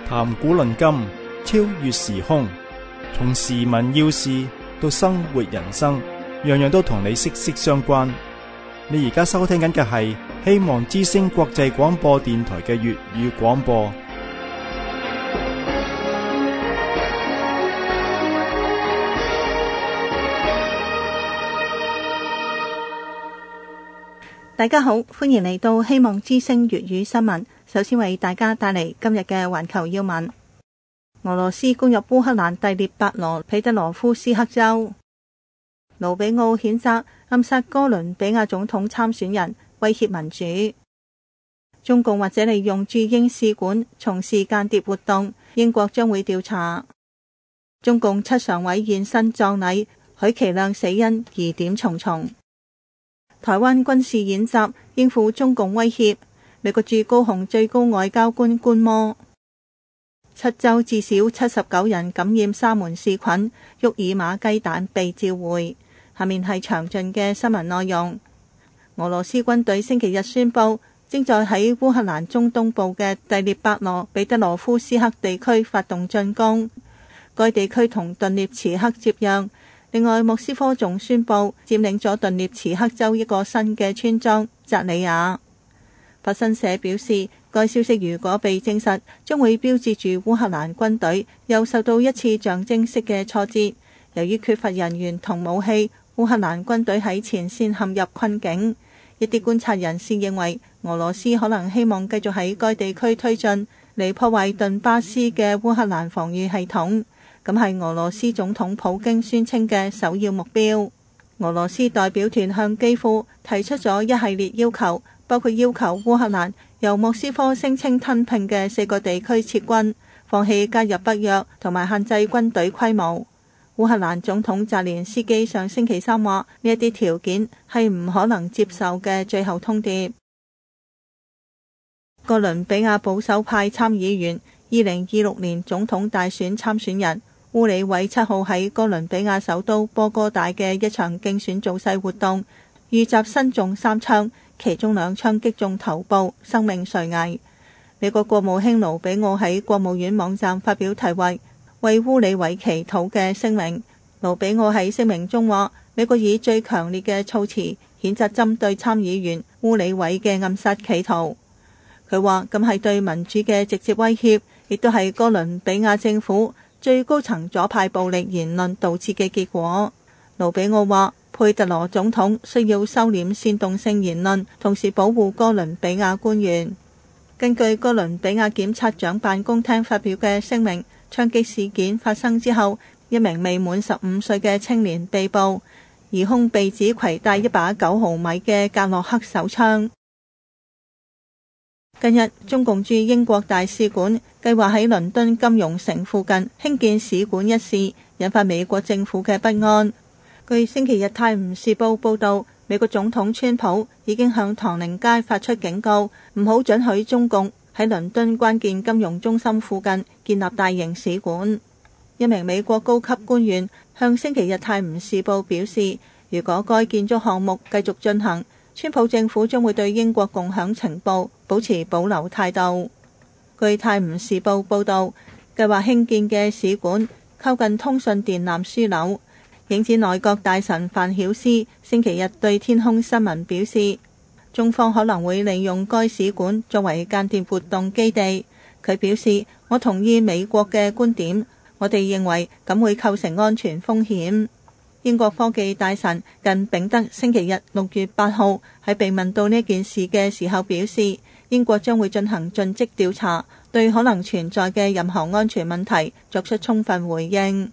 談古論今，超越時空，從時聞要事到生活人生，樣樣都同你息息相關。你而家收聽緊嘅係希望之聲國際廣播電台嘅粵語廣播。 大家好，歡迎嚟到希望之聲粵語新聞。首先為大家帶嚟今日嘅環球要聞。俄羅斯攻入烏克蘭第聶伯羅彼得羅夫斯克州。盧比奧譴責暗殺哥倫比亞總統參選人，威脅民主。中共或者利用駐英使館從事間諜活動，英國將會調查。中共七常委現身葬禮，許其亮死因疑點重重。台灣軍事演習應付中共威脅，美國駐高雄最高外交官觀摩。七州至少79人感染沙門氏菌，沃爾瑪雞蛋被召回。下面係詳盡嘅新聞內容。俄羅斯軍隊星期日宣布，正在喺烏克蘭中東部嘅第聶伯羅彼得羅夫斯克地區發動進攻，該地區同頓涅茨克接壤。另外，莫斯科仲宣布佔領咗頓涅茨克州一個新嘅村莊扎里亞。法新社表示，該消息如果被證實，將會標誌住烏克蘭軍隊又受到一次象徵式嘅挫折。由於缺乏人員同武器，烏克蘭軍隊喺前線陷入困境。一啲觀察人士認為，俄羅斯可能希望繼續喺該地區推進，嚟破壞頓巴斯嘅烏克蘭防禦系統。咁係俄羅斯總統普京宣稱嘅首要目標。俄羅斯代表團向基輔提出咗一系列要求，包括要求烏克蘭由莫斯科聲稱吞併嘅4個地區撤軍，放棄加入北約，同埋限制軍隊規模。烏克蘭總統澤連斯基上星期三話，呢一啲條件係唔可能接受嘅最後通牒。哥倫比亞保守派參議員2026年總統大選參選人烏里韋7號喺哥倫比亞首都波哥大嘅一場競選造勢活動，遇襲身中3槍，其中2槍擊中頭部，生命垂危。美國國務卿盧比奧喺國務院網站發表題為烏里韋祈禱嘅聲明。盧比奧喺聲明中話，美國以最強烈嘅措辭譴責針對參議員烏里韋嘅暗殺企圖。佢話咁係對民主嘅直接威脅，亦都係哥倫比亞政府最高層左派暴力言論導致嘅結果。盧比奧話，佩特羅總統需要收斂煽動性言論，同時保護哥倫比亞官員。根據哥倫比亞檢察長辦公廳發表嘅聲明，槍擊事件發生之後，一名未滿15歲嘅青年被捕，疑兇被指攜帶一把9毫米嘅格洛克手槍。近日，中共駐英國大使館計劃喺倫敦金融城附近興建使館一事，引發美國政府嘅不安。據星期日泰晤士報報道，美國總統川普已經向唐寧街發出警告，唔好准許中共喺倫敦關鍵金融中心附近建立大型使館。一名美國高級官員向星期日泰晤士報表示，如果該建築項目繼續進行，川普政府將會對英國共享情報保持保留態度。據泰晤士報報道，計劃興建嘅使館靠近通訊電纜樞紐。影子內閣大臣范曉斯星期日對天空新聞表示，中方可能會利用該使館作為間諜活動基地。佢表示，我同意美國嘅觀點，我哋認為咁會構成安全風險。英國科技大臣近丙德星期日6月8號喺被問到呢件事嘅時候表示，英國將會進行盡職調查，對可能存在嘅任何安全問題作出充分回應。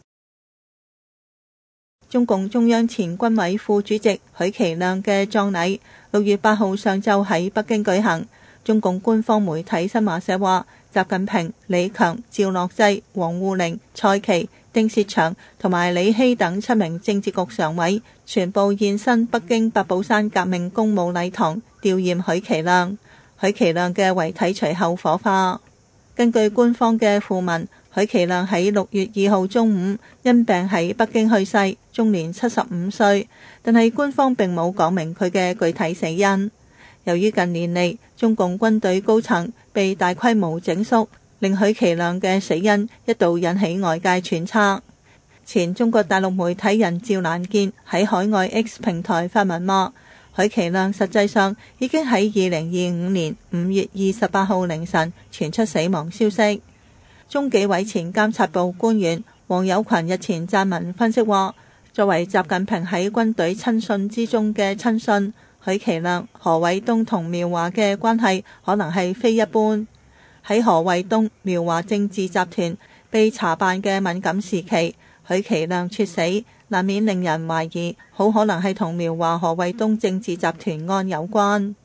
中共中央前軍委副主席許其亮嘅葬禮6月8號上晝喺北京舉行。中共官方媒體新華社話，習近平、李強、趙樂際、王滬寧、蔡奇、丁薛祥同埋李希等7名政治局常委全部現身北京八寶山革命公墓禮堂弔唁許其亮。許其亮嘅遺體隨後火化。根據官方嘅訃聞，許其亮喺6月2號中午因病喺北京去世，終年75歲，但係官方並冇講明佢嘅具體死因。由於近年嚟中共軍隊高層被大規模整肅， 令許其亮嘅死因一度引起外界揣測。前中國大陸媒體人趙蘭健喺海外 X 平台發文話，許其亮實際上已經喺2025年5月28號凌晨傳出死亡消息。中紀委前監察部官員黃有群日前撰文分析話，作為習近平喺軍隊親信之中嘅親信，許其亮、何衛東同苗華嘅關係可能係非一般。喺何衛東、苗華政治集團被查辦嘅敏感時期，許其亮猝死，難免令人懷疑，好可能係同苗華、何衛東政治集團案有關。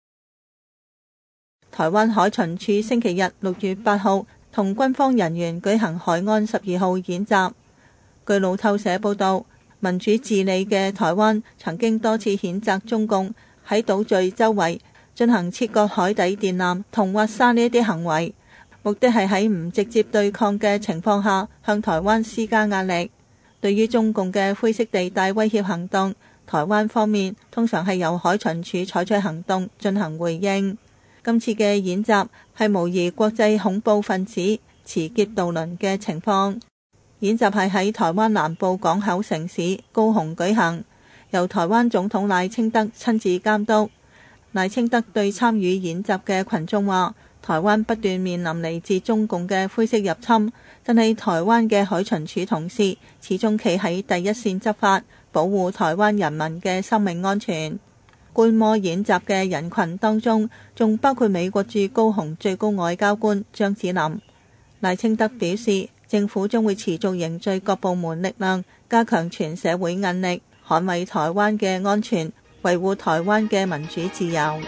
台灣海巡署星期日6月8號同軍方人員舉行海安12號演習。據路透社報道，民主治理嘅台灣曾經多次譴責中共喺島嶼周圍進行切割海底電纜同挖沙呢一啲行為，目的係喺唔直接對抗嘅情況下向台灣施加壓力。對於中共嘅灰色地帶威脅行動，台灣方面通常係由海巡署採取行動進行回應。今次嘅演習係模擬國際恐怖分子持劫渡輪嘅情況。演習係喺台灣南部港口城市高雄舉行，由台灣總統賴清德親自監督。賴清德對參與演習嘅群眾話，台灣不斷面臨嚟自中共嘅灰色入侵，但係台灣嘅海巡署同事始終企喺第一線執法，保護台灣人民嘅生命安全。觀摩演習嘅人群當中，仲包括美國駐高雄最高外交官張子霖。賴清德表示，政府將會持續凝聚各部門力量，加強全社會韌力，捍衛台灣嘅安全，維護台灣嘅民主自由。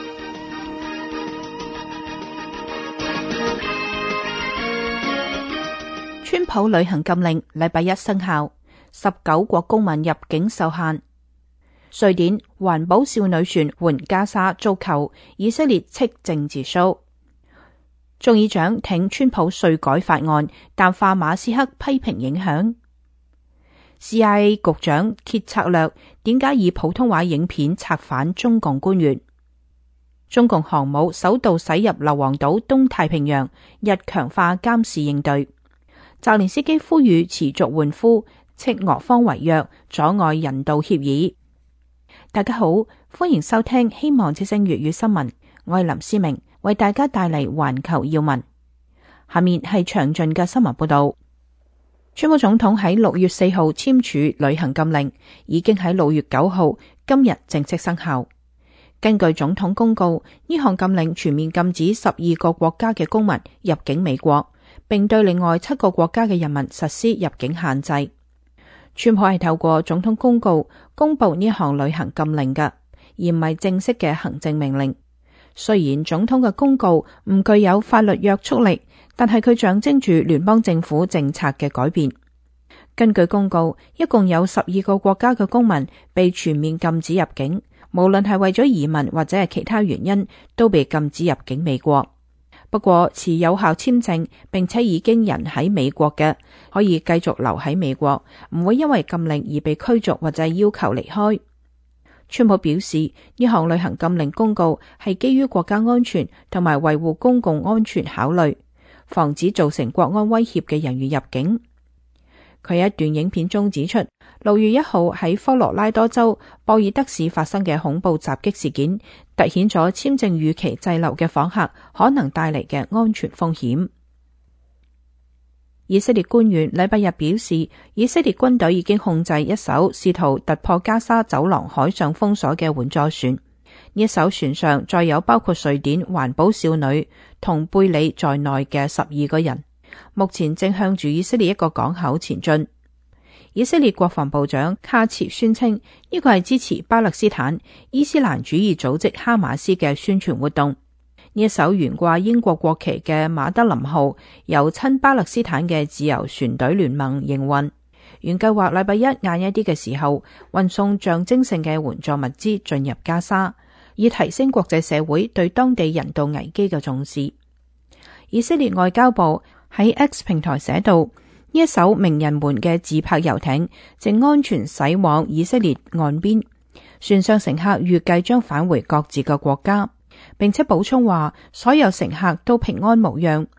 川普旅行禁令禮拜一生效，19國公民入境受限。瑞典環保少女船援加沙遭扣，以色列斥政治騷。眾議長挺川普稅改法案，淡化馬斯克批評影響。CIA 局長揭策略，點解以普通話影片策反中共官員。中共航母首度駛入硫磺島東太平洋，日強化監視應對。澤連斯基呼籲持續換俘，斥俄方違約，阻礙人道協議。大家好，歡迎收聽希望之聲粵語新聞，我係林思明，為大家帶嚟環球要聞。下面係詳盡嘅新聞報道。川普總統喺6月4號簽署旅行禁令，已經喺6月9號今日正式生效。根據總統公告，呢項禁令全面禁止12個國家嘅公民入境美國，並對另外7個國家嘅人民實施入境限制。川普係透過總統公告公布呢項旅行禁令嘅，而唔係正式嘅行政命令。雖然總統嘅公告唔具有法律約束力，但係佢象徵住聯邦政府政策嘅改變。根據公告，一共有12個國家嘅公民被全面禁止入境，無論係為咗移民或者係其他原因，都被禁止入境美國。不過持有效簽證並且已經人喺美國嘅，可以繼續留喺美國，唔會因為禁令而被驅逐或者要求離開。川普表示，呢項旅行禁令公告係基於國家安全同埋維護公共安全考慮，防止造成國安威脅嘅人員入境。佢喺一段影片中指出，6月1號喺科羅拉多州博爾德市發生嘅恐怖襲擊事件，凸顯咗簽證預期滯留嘅訪客可能帶嚟嘅安全風險。以色列官員禮拜日表示，以色列軍隊已經控制一艘試圖突破加沙走廊海上封鎖嘅援助船。呢一艘船上載有包括瑞典環保少女同貝里在內嘅12個人，目前正向住以色列一個港口前進。以色列國防部長卡茨宣稱，呢個係支持巴勒斯坦伊斯蘭主義組織哈馬斯嘅宣傳活動。呢一艘懸掛英國國旗嘅馬德林號由親巴勒斯坦嘅自由船隊聯盟營運，原計劃禮拜一晏一啲嘅時候運送象徵性嘅援助物資進入加沙，以提升國際社會對當地人道危機嘅重視。以色列外交部喺 X 平台寫道，呢一艘名人門嘅自拍遊艇正安全駛往以色列岸邊，船上乘客預計將返回各自嘅國家，並且補充話所有乘客都平安無恙。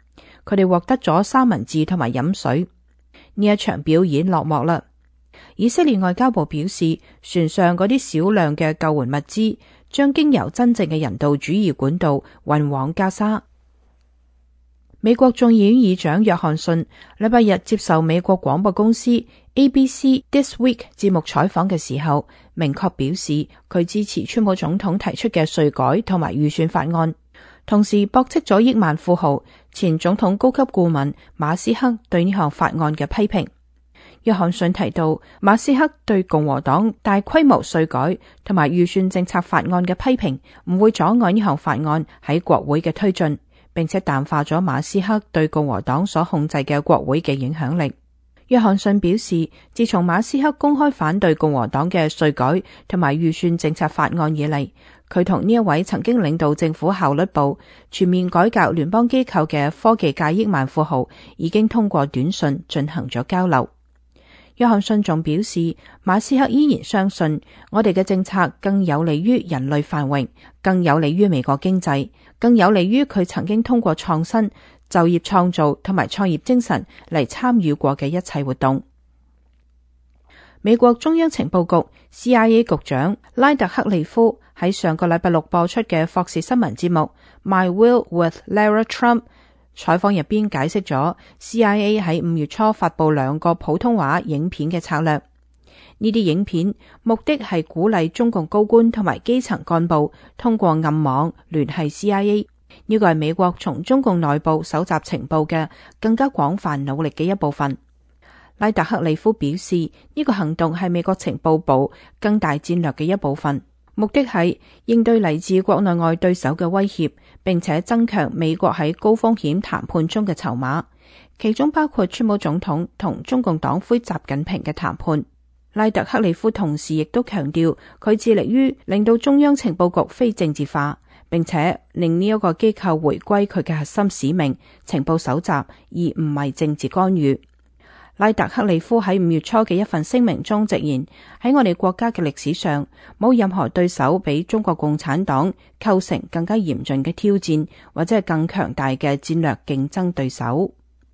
佢哋獲得咗三文治同埋飲水。呢一場表演落幕啦。以色列外交部表示，船上嗰啲少量嘅救援物資將經由真正嘅人道主義管道運往加沙。美國眾議院議長約翰遜禮拜日接受美國廣播公司 ABC This Week 節目採訪嘅時候，明確表示佢支持川普總統提出嘅稅改同埋預算法案，同時駁斥咗億萬富豪前總統高級顧問馬斯克對呢項法案嘅批評。約翰遜提到，馬斯克對共和黨大規模稅改同埋預算政策法案嘅批評唔會阻礙呢項法案喺國會嘅推進，並且淡化咗馬斯克對共和黨所控制嘅國會嘅影響力。約翰遜表示，自從馬斯克公開反對共和黨嘅稅改同埋預算政策法案以嚟，佢同呢一位曾經領導政府效率部全面改革聯邦機構嘅科技界億萬富豪已經通過短信進行咗交流。約翰遜仲表示，馬斯克依然相信我哋嘅政策更有利於人類繁榮，更有利於美國經濟，更有利於佢曾經通過創新、就業創造同埋創業精神嚟參與過嘅一切活動。美國中央情報局 CIA 局長拉特克利夫喺上個禮拜六播出嘅霍士新聞節目 My Will with Lara Trump採訪入邊解釋咗 CIA 喺5月初發佈2個普通話影片嘅策略。呢啲影片目的係鼓勵中共高官同埋基層幹部通過暗網聯繫 CIA。呢個係美國從中共內部搜集情報嘅更加廣泛努力嘅一部分。拉特克利夫表示，呢個行動係美國情報部更大戰略嘅一部分，目的係應對嚟自國內外對手嘅威脅，並且增強美國喺高風險談判中嘅籌碼，其中包括川普總統同中共黨魁習近平嘅談判。拉特克利夫同時亦都強調，佢致力於令到中央情報局非政治化，並且令呢一個機構回歸佢嘅核心使命——情報搜集，而唔係政治干預。拉特克利夫喺5月初嘅一份聲明中直言，喺我哋國家嘅歷史上，冇任何對手比中國共產黨構成更加嚴峻嘅挑戰，或者係更強大嘅戰略競爭對手。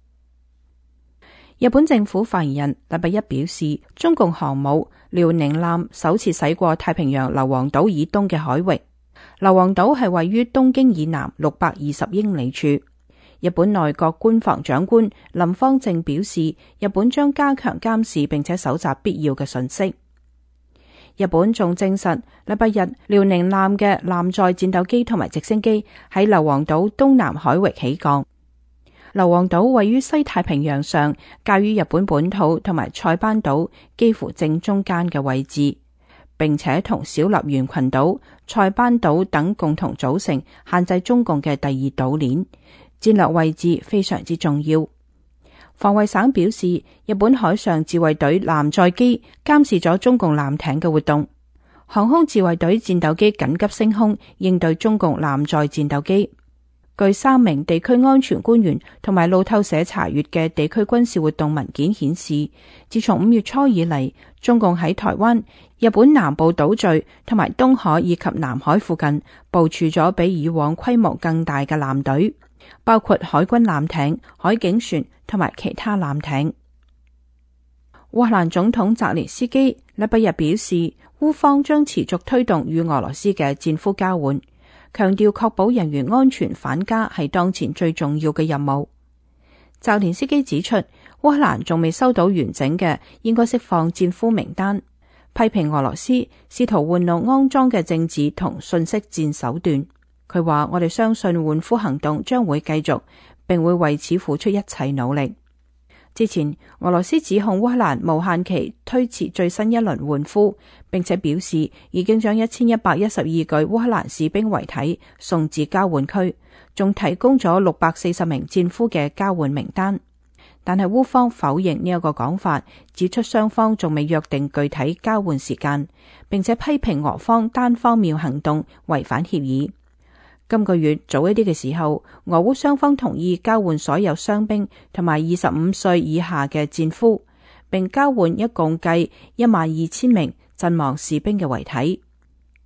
日本政府發言人禮拜一表示，中共航母遼寧艦首次駛過太平洋硫磺島以東嘅海域。硫磺島係位於東京以南620英里處。日本內閣官房長官林芳正表示，日本將加強監視並且搜集必要嘅信息。日本仲證實，禮拜日遼寧艦嘅艦載戰鬥機同埋直升機喺硫磺島東南海域起降。硫磺島位於西太平洋上，介於日本本土同埋塞班島幾乎正中間嘅位置，並且同小笠原群島、塞班島等共同組成限制中共嘅第二島鏈，戰略位置非常之重要。防衛省表示，日本海上自衛隊艦載機監視咗中共艦艇嘅活動，航空自衛隊戰鬥機緊急升空應對中共艦載戰鬥機。據3名地區安全官員同埋路透社查閱嘅地區軍事活動文件顯示，自從5月初以嚟，中共喺台灣、日本南部島嶼同埋東海以及南海附近部署咗比以往規模更大嘅艦隊，包括海軍艦艇、海警船同埋其他艦艇。烏克蘭總統澤連斯基禮拜日表示，烏方將持續推動與俄羅斯嘅戰俘交換，強調確保人員安全返家係當前最重要嘅任務。澤連斯基指出，烏克蘭仲未收到完整嘅應該釋放戰俘名單，批評俄羅斯試圖玩弄骯髒嘅政治同信息戰手段。佢話：我哋相信換俘行動將會繼續，並會為此付出一切努力。之前，俄羅斯指控烏克蘭無限期推遲最新一輪換俘，並且表示已經將1112具烏克蘭士兵遺體送至交換區，仲提供咗640名戰俘嘅交換名單。但係烏方否認呢一個講法，指出雙方仲未約定具體交換時間，並且批評俄方單方面行動違反協議。今個月早一啲嘅時候，俄烏雙方同意交換所有傷兵同埋25歲以下嘅戰俘，並交換一共計12000名陣亡士兵嘅遺體。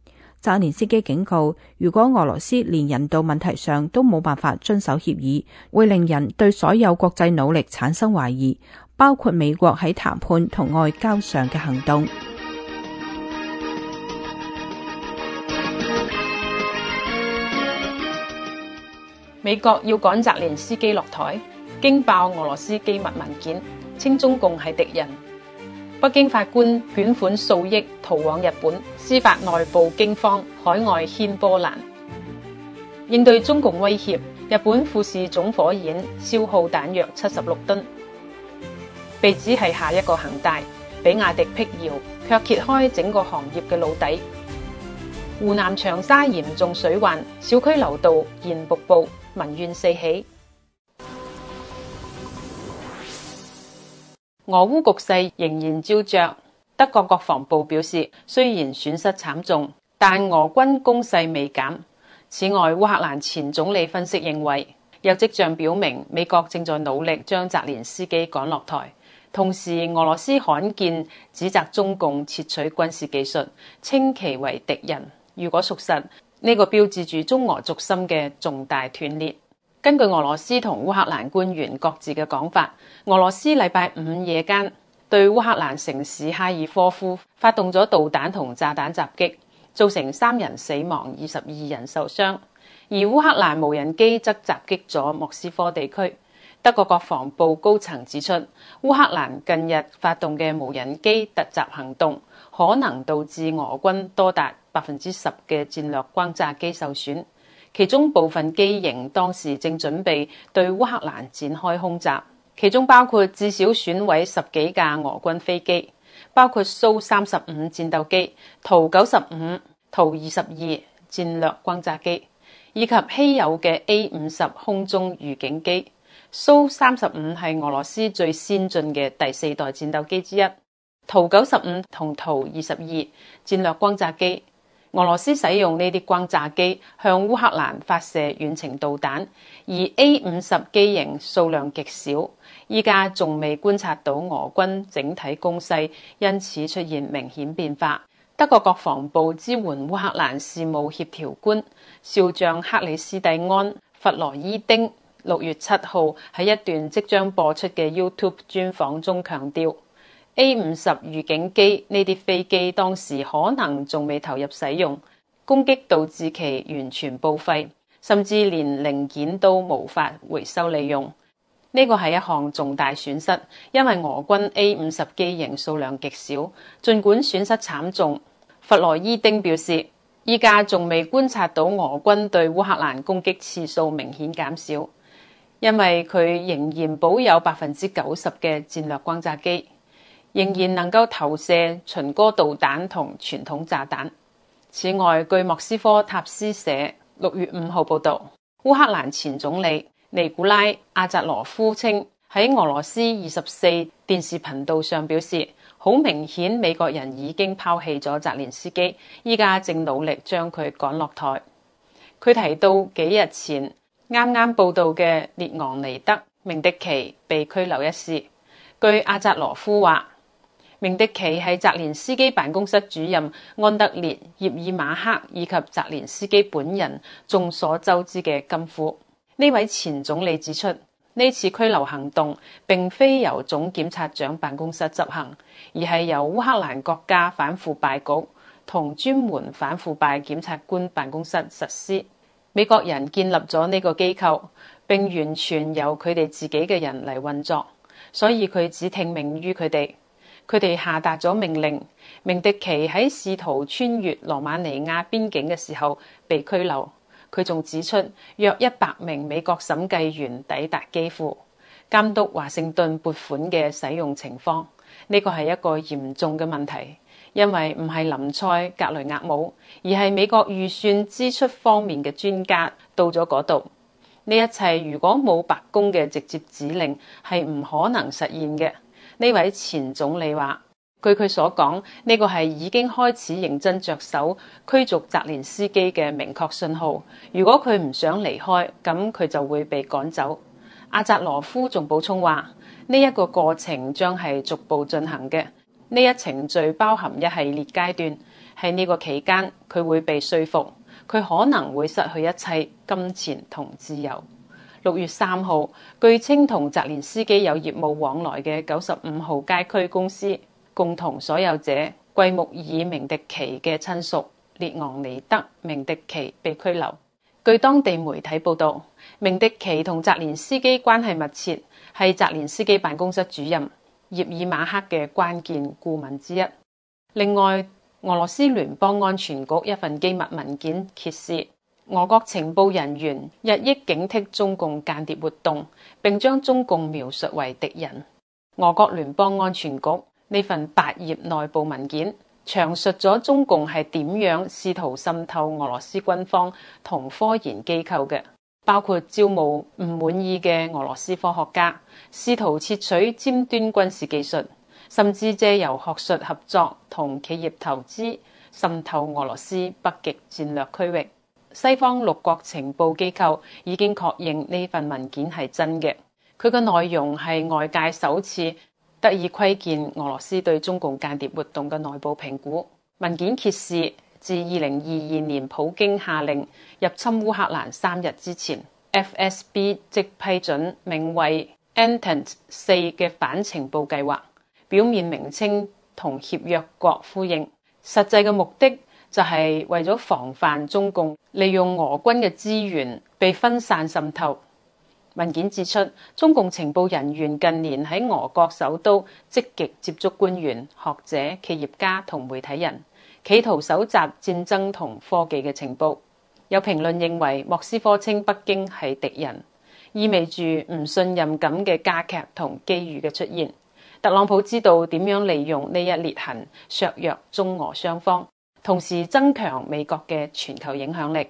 澤連斯基警告，如果俄羅斯連人道問題上都冇辦法遵守協議，會令人對所有國際努力產生懷疑，包括美國喺談判同外交上嘅行動。 美國要趕澤連斯基落台，驚爆俄羅斯機密文件，稱中共係敵人。北京法官捲款數億逃往日本，司法內部驚慌，海外掀波瀾。應對中共威脅，日本富士總火箭消耗彈藥76噸，被指係下一個恒大，比亞迪闢謠，卻揭開整個行業嘅老底。湖南長沙嚴重水患，小區流道現瀑布，民怨四起。俄烏局勢仍然膠着，德國國防部表示，雖然損失慘重，但俄軍攻勢未減。此外，烏克蘭前總理分析認為，有跡象表明美國正在努力將澤連斯基趕落台。同時，俄羅斯罕見指責中共竊取軍事技術，稱其為敵人。如果屬實，呢個標誌住中俄軸心嘅重大斷裂。根據俄羅斯同烏克蘭官員各自嘅講法，俄羅斯禮拜五夜間對烏克蘭城市哈爾科夫發動咗導彈同炸彈襲擊，造成3人死亡、22人受傷。而烏克蘭無人機則襲擊咗莫斯科地區。德國國防部高層指出，烏克蘭近日發動嘅無人機突襲行動，可能導致俄軍多達10%嘅戰略轟炸機受損，其中部分機型當時正準備對烏克蘭展開空襲，其中包括至少損毀10幾架俄軍飛機，包括蘇35戰鬥機、圖95、圖22戰略轟炸機，以及稀有嘅 A50 空中預警機。蘇35係俄羅斯最先進嘅第4代戰鬥機之一，圖95同圖22戰略轟炸機。俄羅斯使用呢啲轟炸機向烏克蘭發射遠程導彈，而 A50 機型數量極少，依家仲未觀察到俄軍整體攻勢，因此出現明顯變化。德國國防部支援烏克蘭事務協調官少將克里斯蒂安·弗羅伊丁6月7號喺一段即將播出嘅 YouTube 專訪中強調， A50 預警機呢啲飛機當時可能仲未投入使用，攻擊導致其完全報廢，甚至連零件都無法回收利用。呢個係一項重大損失，因為俄軍 A50 機型數量極少，儘管損失慘重。弗羅伊丁表示，依家仲未觀察到俄軍對烏克蘭攻擊次數明顯減少，因為佢仍然保有90%嘅戰略轟炸機，仍然能夠投射巡歌導彈同傳統炸彈。此外，據莫斯科塔斯社6月5號報導，烏克蘭前總理尼古拉·阿扎羅夫稱喺俄羅斯24電視頻道上表示，好明顯美國人已經拋棄咗澤連斯基，依家正努力將佢趕落台。佢提到幾日前啱啱報道嘅列昂尼德·明迪奇被拘留一事。據阿扎羅夫話，明迪奇係澤連斯基辦公室主任安德烈·葉爾馬克以及澤連斯基本人眾所周知嘅金庫。呢位前總理指出，呢次拘留行動並非由總檢察長辦公室執行，而係由烏克蘭國家反腐敗局同專門反腐敗檢察官辦公室實施。美國人建立咗呢個機構，並完全由佢哋自己嘅人嚟運作，所以佢只聽命於佢哋。佢哋下達咗命令，明迪奇喺試圖穿越羅馬尼亞邊境嘅時候被拘留。佢仲指出，約100名美國審計員抵達基輔，監督華盛頓撥款嘅使用情況。呢個係一個嚴重嘅問題，因為唔係林賽格雷厄姆，而係美國預算支出方面嘅專家到咗嗰度。呢一切如果冇白宮嘅直接指令，係唔可能實現嘅。呢位前總理話，據佢所講，呢個係已經開始認真着手驅逐澤連斯基嘅明確信號。如果佢唔想離開，咁佢就會被趕走。阿扎羅夫仲補充話，呢一個過程將係逐步進行嘅。呢一程序包含一系列階段， 喺呢個期間，佢會被說服，佢可能會失去一切金錢同自由。6月3號，據稱同澤連斯基有業務往來嘅95號街區公司共同所有者季穆爾明迪奇嘅親屬列昂尼德明迪奇被拘留。據當地媒體報道，明迪奇同澤連斯基關係密切，係澤連斯基辦公室主任葉爾馬克嘅關鍵顧問之一。另外，俄羅斯聯邦安全局一份機密文件揭示，俄國情報人員日益警惕中共間諜活動，並將中共描述為敵人。俄國聯邦安全局呢份8頁內部文件詳述咗中共係點樣試圖滲透俄羅斯軍方同科研機構嘅，包括招募唔滿意嘅俄羅斯科學家，試圖竊取尖端軍事技術，甚至借由學術合作同企業投資滲透俄羅斯北極戰略區域。西方6國情報機構已經確認呢份文件係真嘅，佢嘅內容係外界首次得以窺見俄羅斯對中共間諜活動嘅內部評估。文件揭示，自2022年普京下令入侵烏克蘭3日之前， FSB 即批准名為 Entente 4嘅反情報計劃，表面名稱同協約國呼應，實際嘅目的就係為咗防範中共利用俄軍嘅資源被分散滲透。文件指出，中共情報人員近年喺俄國首都積極接觸官員、學者、企業家同媒體人，企圖搜集戰爭同科技嘅情報。有評論認為，莫斯科稱北京係敵人，意味住唔信任感嘅加劇同機遇嘅出現。特朗普知道點樣利用呢一裂痕削弱中俄雙方，同時增強美國嘅全球影響力。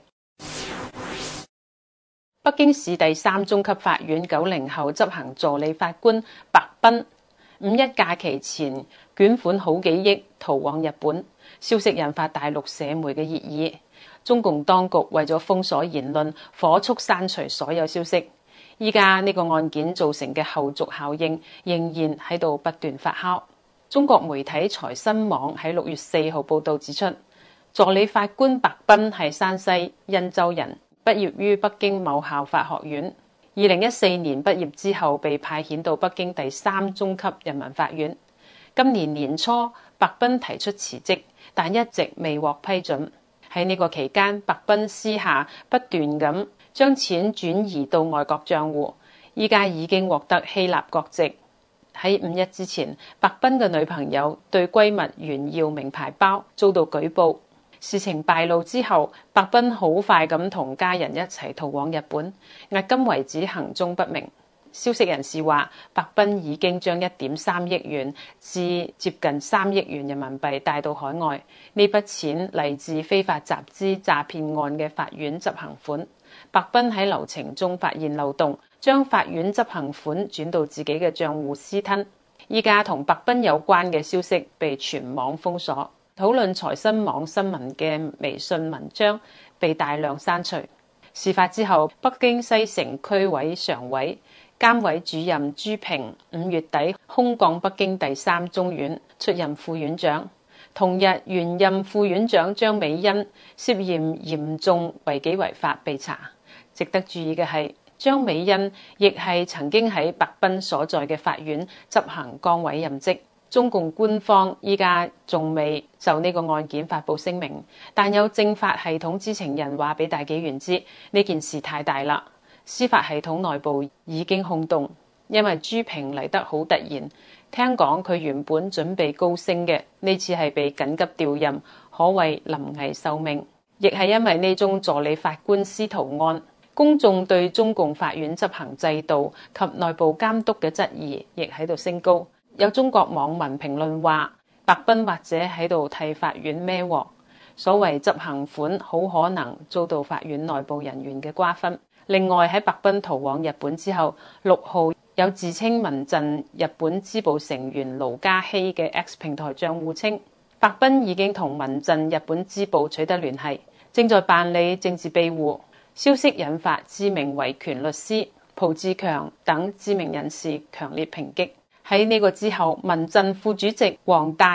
北京市第3中級法院90後執行助理法官白斌五一假期前捲款好幾億逃往日本，消息引發大陸社媒嘅熱議。中共當局為咗封鎖言論，火速刪除所有消息。依家呢個案件造成嘅後續效應仍然喺度不斷發酵。中國媒體財新網喺6月4號報道指出，助理法官白斌係山西忻州人，畢業於北京某校法學院。2014年畢業之後被派遣到北京第3中級人民法院。今年年初，白斌提出辭職，但一直未獲批准。喺呢個期間，白斌私下不斷咁將錢轉移到外國賬戶，依家已經獲得希臘國籍。喺5一之前，白斌嘅女朋友對閨蜜炫耀名牌包，遭到舉報。事情敗露之後，白斌好快咁同家人一齊逃往日本，迄今為止行蹤不明。消息人士話，白斌已經將1.3億元至接近3億元人民幣帶到海外。呢筆錢嚟自非法集資詐騙案嘅法院執行款。白斌喺流程中發現漏洞，將法院執行款轉到自己嘅賬戶私吞。依家同白斌有關嘅消息被全網封鎖，討論財新網新聞嘅微信文章被大量刪除。事發之後，北京西城區委常委、監委主任朱平5月底空降北京第3中院出任副院長。同日，原任副院長張美欣涉嫌嚴重違紀違法被查。值得注意嘅係，張美欣亦係曾經喺白斌所在嘅法院執行崗位任職。中共官方依家仲未就呢個案件發布聲明，但有政法系統知情人話俾大紀元知，呢件事太大啦，司法系統內部已經轟動，因為朱平嚟得好突然，聽講佢原本準備高升嘅，呢次係被緊急調任，可謂臨危受命。亦係因為呢宗助理法官司徒案，公眾對中共法院執行制度及內部監督嘅質疑亦喺度升高。有中國網民評論話，白斌或者喺度替法院孭鑊，所謂執行款好可能遭到法院內部人員嘅瓜分。另外，喺白斌逃往日本之後，6號有自稱民陣日本支部成員盧嘉熙嘅 X 平台賬戶稱，白斌已經同民陣日本支部取得聯繫，正在辦理政治庇護。消息引發知名維權律師蒲志強等知名人士強烈抨擊。喺呢個之後，民陣副主席黃大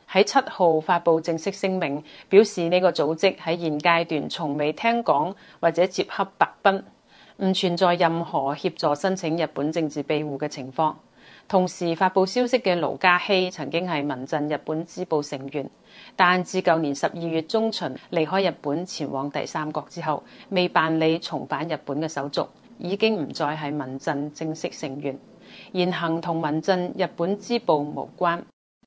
喺7號發布正式聲明，表示呢個組織喺現階段從未聽講或者接洽白賓，唔存在任何協助申請日本政治庇護嘅情況。同時發布消息嘅盧嘉希曾經係民陣日本支部成員，但自舊年12月中旬離開日本前往第三國之後，未辦理重返日本嘅手續，已經唔再係民陣正式成員，言行同民陣日本支部無關。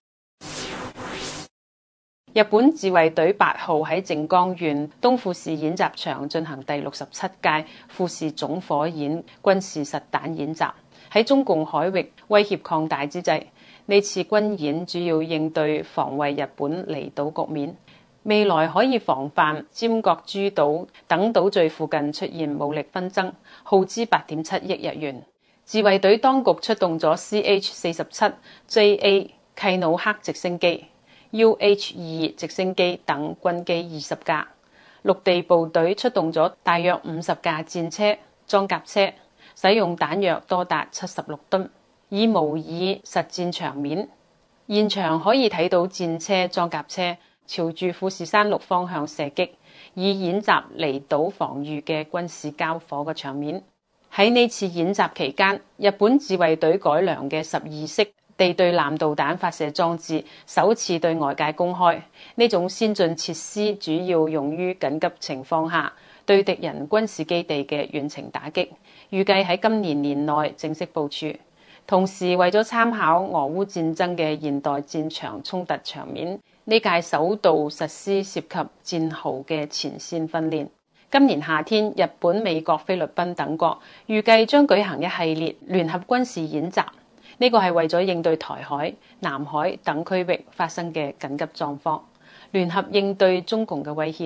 日本自衛隊8號喺靜岡縣東富士演習場進行第67屆富士總火演軍事實彈演習。喺中共海域威脅擴大之際，呢次軍演主要應對防衛日本離島局面，未來可以防範尖閣諸島等島嶼附近出現武力紛爭，耗資8.7億日元。自衛隊當局出動咗 CH-47JA 契努克直升機、UH-2 直升機等軍機20架，陸地部隊出動咗大約50架戰車、裝甲車，使用彈藥多達76噸，以模擬實戰場面。現場可以睇到戰車、裝甲車朝住富士山麓方向射擊，以演習離島防禦嘅軍事交火嘅場面。喺呢次演習期間，日本自衛隊改良嘅12式地對艦導彈發射裝置首次對外界公開。呢種先進設施主要用於緊急情況下對敵人軍事基地嘅遠程打擊，預計喺今年年內正式部署。同時為咗參考俄烏戰爭嘅現代戰場衝突場面，呢屆首度實施涉及戰壕嘅前線訓練。今年夏天，日本、美國、菲律賓等國預計將舉行一系列聯合軍事演習，呢個係為咗應對台海、南海等區域發生嘅緊急狀況，聯合應對中共嘅威脅。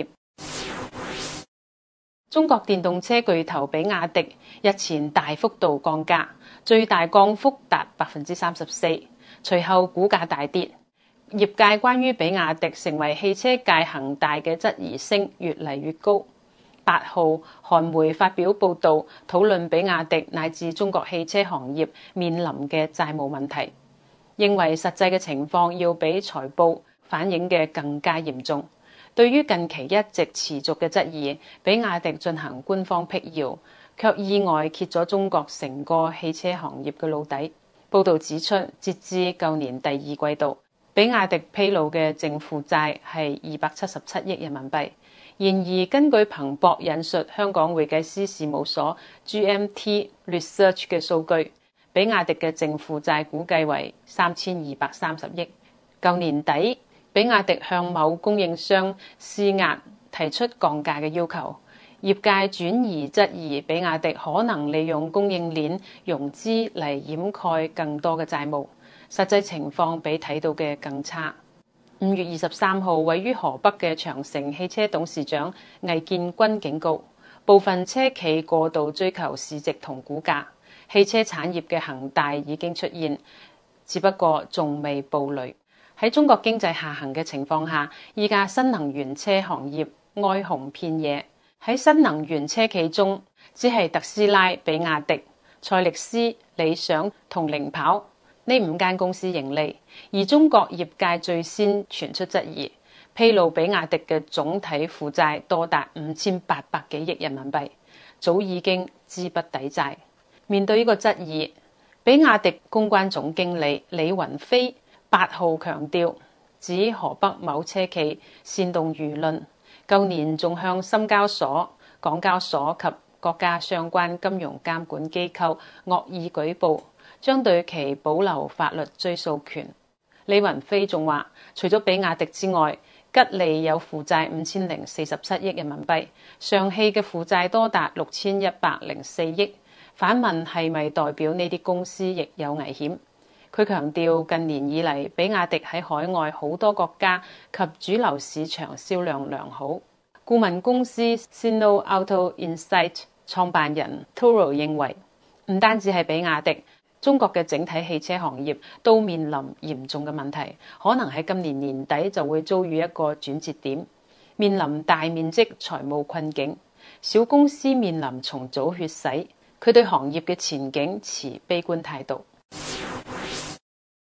中國電動車巨頭比亞迪日前大幅度降價，最大降幅達34%，隨後股價大跌。業界關於比亞迪成為汽車界恒大嘅質疑聲越嚟越高。8號，韓媒發表報導，討論比亞迪乃至中國汽車行業面臨嘅債務問題，認為實際嘅情況要比財報反映嘅更加嚴重。對於近期一直持續嘅質疑，比亞迪進行官方闢謠，卻意外揭咗中國成個汽車行業嘅老底。報導指出，截至舊年第2季度，比亞迪披露嘅淨負債係277億人民幣。然而，根據彭博引述香港會計師事務所 GMT Research 嘅數據，比亞迪嘅淨負債估計為3230億。舊年底，比亞迪向某供應商施壓，提出降價嘅要求。業界轉移質疑比亞迪可能利用供應鏈融資嚟掩蓋更多嘅債務，實際情況比睇到嘅更差。5月23號，位於河北嘅長城汽車董事長魏建軍警告，部分車企過度追求市值同股價，汽車產業嘅恒大已經出現，只不過仲未暴雷。喺中國經濟下行嘅情況下，依家新能源車行業哀鴻遍野。喺新能源車企中，只係特斯拉、比亞迪、賽力斯、理想同零跑呢5間公司盈利，而中國業界最先傳出質疑，披露比亞迪嘅總體負債多達5800幾億人民幣，早已經資不抵債。面對呢個質疑，比亞迪公關總經理李雲飛8號強調，指河北某車企煽動輿論，舊年仲向深交所、港交所及各家相關金融監管機構惡意舉報，將對其保留法律追訴權。李雲飛仲話，除咗比亞迪之外，吉利有負債5047億人民幣，上汽嘅負債多達6104億。反問係咪代表呢啲公司亦有危險？佢強調，近年以嚟，比亞迪喺海外好多國家及主流市場銷量良好。顧問公司 Sino Auto Insight 創辦人 Toro 認為，唔單止係比亞迪，中國嘅整體汽車行業都面臨嚴重嘅問題，可能喺今年年底就會遭遇一個轉折點，面臨大面積財務困境，小公司面臨重組血洗。佢對行業嘅前景持悲觀態度。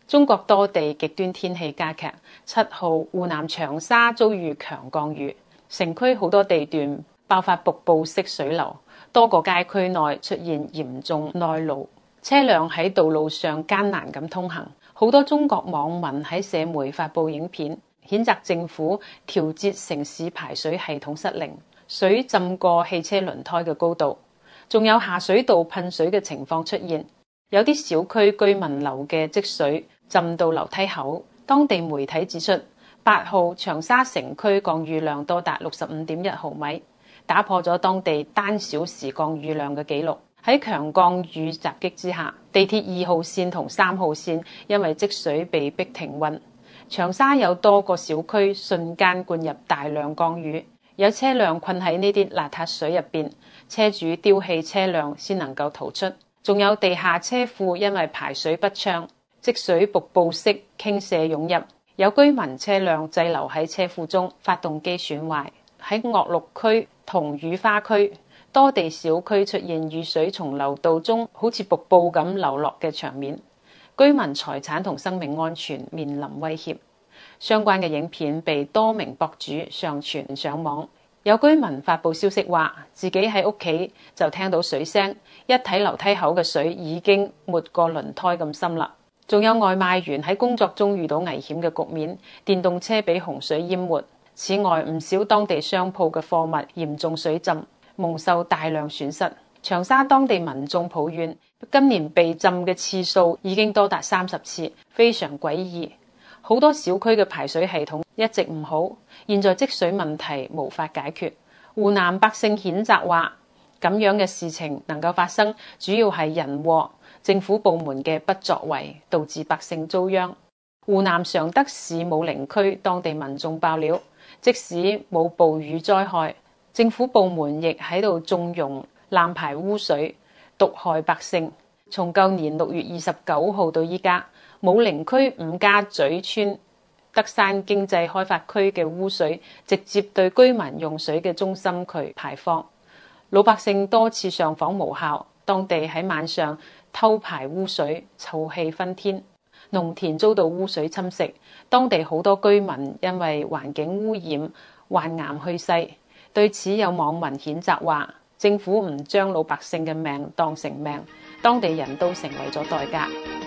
中國多地極端天氣加劇，7號湖南長沙遭遇強降雨，城區好多地段爆發瀑布式水流，多個街區內出現嚴重內澇，車輛喺道路上艱難咁通行。好多中國網民喺社媒發布影片，譴責政府調節城市排水系統失靈，水浸過汽車輪胎嘅高度，仲有下水道噴水嘅情況出現。有啲小區居民樓嘅積水浸到樓梯口。當地媒體指出，8號長沙城區降雨量多達65.1毫米，打破咗當地單小時降雨量嘅紀錄。喺強降雨襲擊之下，地鐵2號線同3號線因為積水被迫停運。長沙有多個小區瞬間灌入大量降雨，有車輛困喺呢啲邋遢水入邊，車主丟棄車輛先能夠逃出。仲有地下車庫因為排水不暢，積水瀑布式傾瀉湧入，有居民車輛滯留喺車庫中，發動機損壞。喺岳麓區同雨花區，多地小區出現雨水從樓道中好似瀑布咁流落嘅場面，居民財產同生命安全面臨威脅。相關嘅影片被多名博主上傳上網。有居民發布消息話，自己喺屋企就聽到水聲，一睇樓梯口嘅水已經沒過輪胎咁深啦。仲有外賣員喺工作中遇到危險嘅局面，電動車被洪水淹沒。此外，唔少當地商鋪嘅貨物嚴重水浸，蒙受大量損失。長沙當地民眾抱怨，今年被浸嘅次數已經多達30次，非常詭異。好多小區嘅排水系統一直唔好，現在積水問題無法解決。湖南百姓譴責話，咁樣嘅事情能夠發生，主要係人禍，政府部門嘅不作為，導致百姓遭殃。湖南常德市武陵區當地民眾爆料，即使冇暴雨災害，政府部門亦喺度縱容濫排污水，毒害百姓。從舊年6月29號到依家，武陵區伍家嘴村德山經濟開發區嘅污水直接對居民用水嘅中心渠排放，老百姓多次上訪無效，當地喺晚上偷排污水，臭氣熏天，農田遭到污水侵蝕，當地好多居民因為環境污染患癌去世。對此有網民譴責話，政府唔將老百姓嘅命當成命，當地人都成為咗代價。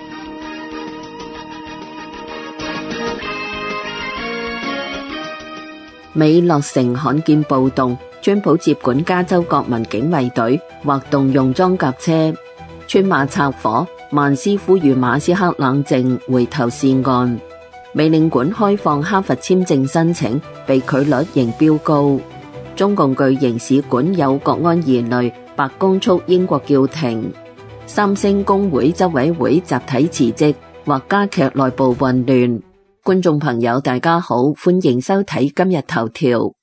美樂城罕見暴動，川普接管加州國民警衛隊，或動用裝甲車。川馬拆夥，曼斯呼籲馬斯克冷靜，回頭是岸。美領館開放哈佛簽證申請，被拒率仍飆高。中共巨型使館有國安疑慮，白宮促英國叫停。三星工會執委會集體辭職，或加劇內部混亂。觀眾朋友大家好，歡迎收睇今日頭條。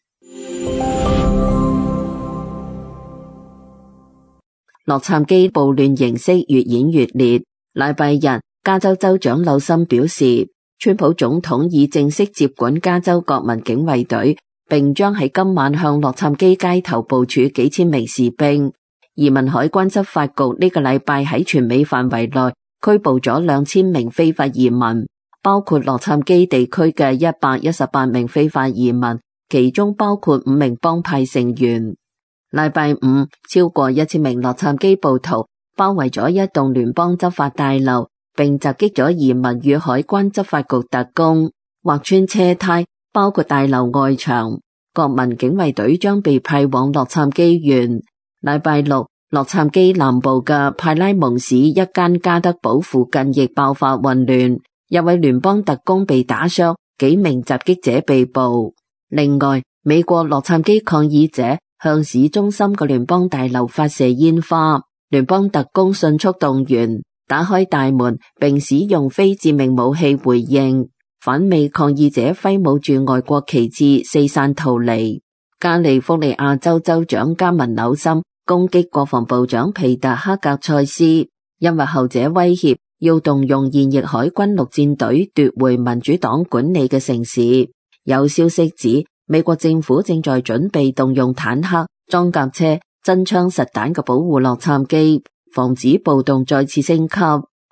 洛杉磯暴亂形勢越演越烈。禮拜日，加州州長紐森表示，川普總統已正式接管加州國民警衛隊，並將喺今晚向洛杉磯街頭部署幾千名士兵。移民海關執法局呢個禮拜喺全美範圍內拘捕咗2000名非法移民，包括洛杉磯地區嘅118名非法移民，其中包括5名幫派成員。禮拜五，超過1000名洛杉磯暴徒包圍咗一棟聯邦執法大樓，並襲擊咗移民與海關執法局特工，劃穿車胎，包括大樓外牆。國民警衛隊將被派往洛杉磯縣。禮拜六，洛杉磯南部嘅派拉蒙市一間加德堡附近亦爆發混亂，一位聯邦特工被打傷，幾名襲擊者被捕。另外，美國洛杉磯抗議者向市中心嘅聯邦大樓發射煙花，聯邦特工迅速動員，打開大門，並使用非致命武器回應。反美抗議者揮舞住外國旗幟四散逃離。加利福尼亞州州長加文紐森攻擊國防部長皮特克格塞斯，因為後者威脅要動用現役海軍陸戰隊奪回民主黨管理嘅城市。有消息指，美國政府正在準備動用坦克、裝甲車、真槍實彈嘅保護洛杉磯，防止暴動再次升級。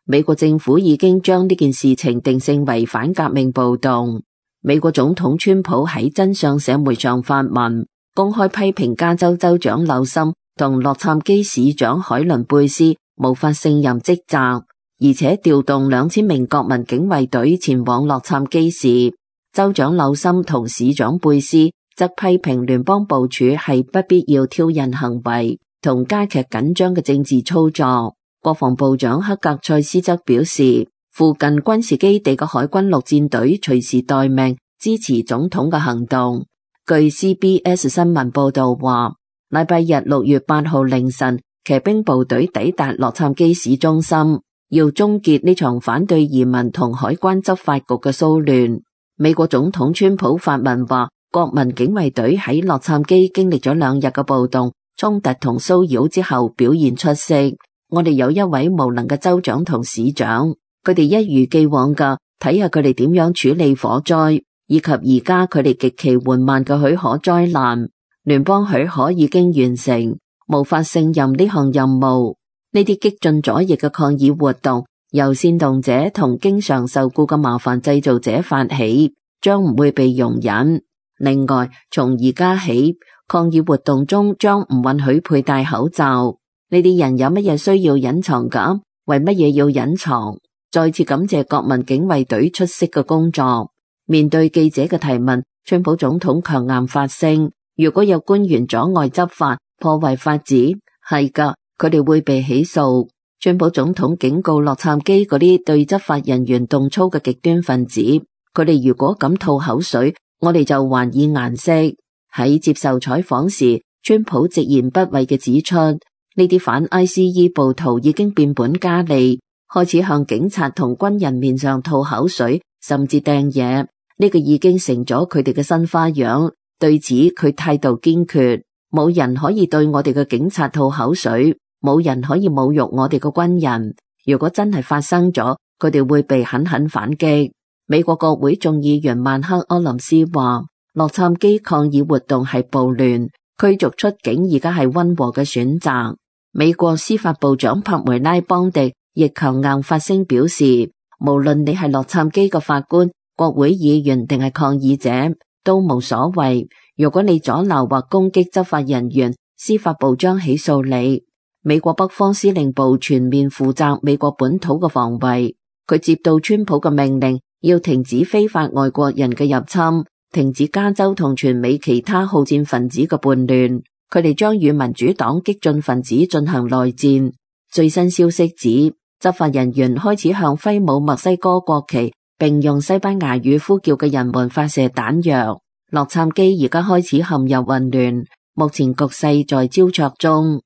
美國政府已經將呢件事情定性為反革命暴動。美國總統川普喺真相社媒上發文，公開批評加州州長紐森同洛杉磯市長海倫貝斯無法勝任職責，而且調動2000名國民警衛隊前往洛杉磯市。州長紐森同市長貝斯則批評聯邦部署係不必要挑釁行為同加劇緊張嘅政治操作。國防部長克格塞斯則表示，附近軍事基地嘅海軍陸戰隊隨時待命，支持總統嘅行動。據 CBS 新聞報道話，禮拜日6月8號凌晨，騎兵部隊抵達洛杉磯市中心，要終結呢場反對移民同海關執法局嘅騷亂。美國總統川普發文話，國民警衛隊喺洛杉磯經歷咗2日嘅暴動、衝突同騷擾之後表現出色。我哋有一位無能嘅州長同市長，佢哋一如既往嘅睇下佢哋點樣處理火災，以及而家佢哋極其緩慢嘅許可災難。聯邦許可已經完成，無法勝任呢項任務。呢啲激進左翼嘅抗議活動由煽動者同經常受僱嘅麻煩製造者發起，將唔會被容忍。另外，從而家起，抗議活動中將唔允許佩戴口罩。呢啲人有乜嘢需要隱藏㗎？為乜嘢要隱藏？再次感謝國民警衛隊出色嘅工作。面對記者嘅提問，川普總統強硬發聲：如果有官員阻礙執法、破壞法治，係㗎，佢哋會被起訴。川普總統警告洛杉磯嗰啲對執法人員動粗嘅極端分子，佢哋如果敢吐口水，我哋就還以顏色。喺接受採訪時，川普直言不諱嘅指出，呢啲反 ICE 暴徒已經變本加厲，開始向警察同軍人面上吐口水，甚至掟嘢。呢個已經成咗佢哋嘅新花樣。對此，佢態度堅決，冇人可以對我哋嘅警察吐口水，冇人可以侮辱我哋嘅軍人。如果真係發生咗，佢哋會被狠狠反擊。美國國會眾議員曼克柯林斯話，洛杉磯抗議活動係暴亂，驅逐出境而家係溫和嘅選擇。美國司法部長帕梅拉邦迪亦強硬發聲表示，無論你係洛杉磯嘅法官、國會議員定係抗議者，都冇所謂。如果你阻撓或攻擊執法人員，司法部將起訴你。美國北方司令部全面負責美國本土嘅防衛。佢接到川普嘅命令，要停止非法外國人嘅入侵，停止加州同全美其他好戰分子嘅叛亂。佢哋將與民主黨激進分子進行內戰。最新消息指，執法人員開始向揮舞墨西哥國旗並用西班牙語呼叫嘅人們發射彈藥。洛杉磯而家開始陷入混亂，目前局勢在焦灼中。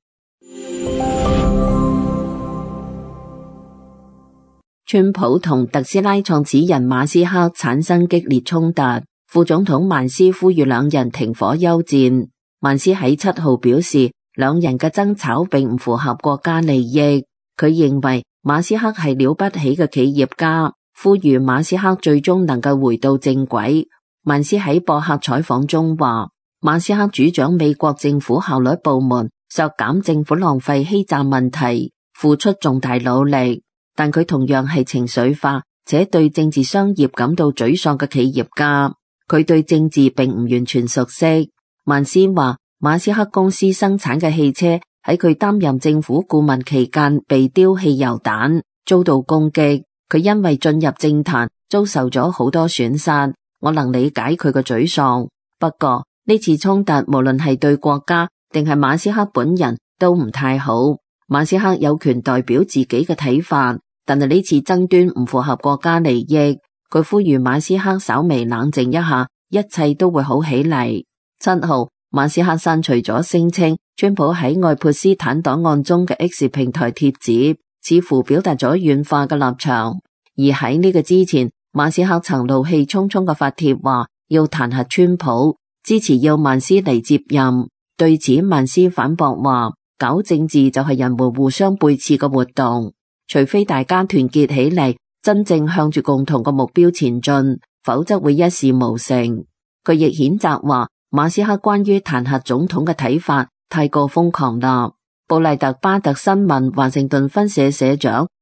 川普同特斯拉創始人馬斯克產生激烈衝突，副總統曼斯呼籲兩人停火休戰。曼斯喺7號表示，兩人嘅爭吵並唔符合國家利益。佢認為馬斯克係了不起嘅企業家，呼籲馬斯克最終能夠回到正軌。曼斯喺博客採訪中話，馬斯克主掌美國政府效率部門，削減政府浪費欺詐問題，付出重大努力。但佢同樣係情緒化且對政治商業感到沮喪嘅企業家。佢對政治並唔完全熟悉。曼斯話，馬斯克公司生產嘅汽車喺佢擔任政府顧問期間被丟汽油彈，遭到攻擊。佢因為進入政壇遭受咗好多損失，我能理解佢嘅沮喪。不過呢次衝突無論係對國家定係馬斯克本人都唔太好。馬斯克有權代表自己嘅睇法，但係呢次爭端唔符合國家利益。佢呼籲馬斯克稍微冷靜一下，一切都會好起嚟。7號，馬斯克刪除咗聲稱川普喺愛潑斯坦檔案中嘅 X 平台貼紙，似乎表達咗軟化嘅立場。而喺呢個之前，馬斯克曾怒氣沖沖嘅發帖話要彈劾川普，支持要曼斯嚟接任。對此，曼斯反駁話，搞政治就係人們互相背刺嘅活動，除非大家團結起嚟，真正向住共同嘅目標前進，否則會一事無成。佢亦譴責話，馬斯克關於彈劾總統嘅睇法太過瘋狂啦。布萊特巴特新聞華盛頓分社社長